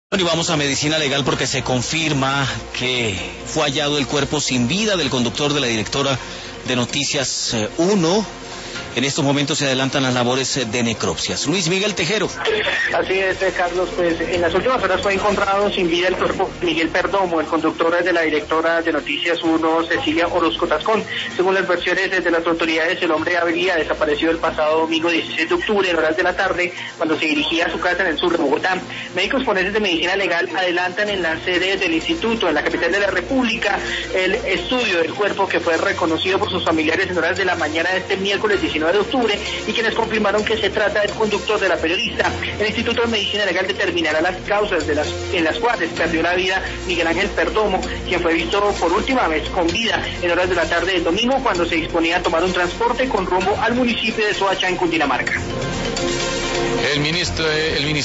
Bueno, y vamos a medicina legal porque se confirma que fue hallado el cuerpo sin vida del conductor de la directora de Noticias 1. En estos momentos se adelantan las labores de necropsias. Luis Miguel Tejero. Así es, Carlos, pues en las últimas horas fue encontrado sin vida el cuerpo de Miguel Perdomo, el conductor de la directora de Noticias 1, Cecilia Orozco Tascón. Según las versiones de las autoridades, el hombre habría desaparecido el pasado domingo 16 de octubre, en horas de la tarde, cuando se dirigía a su casa en el sur de Bogotá. Médicos forenses de medicina legal adelantan en la sede del instituto, en la capital de la República, el estudio del cuerpo que fue reconocido por sus familiares en horas de la mañana de este miércoles 19 de octubre y quienes confirmaron que se trata del conductor de la periodista. El Instituto de Medicina Legal determinará las causas en las cuales perdió la vida Miguel Ángel Perdomo, quien fue visto por última vez con vida en horas de la tarde del domingo cuando se disponía a tomar un transporte con rumbo al municipio de Soacha, en Cundinamarca. El ministro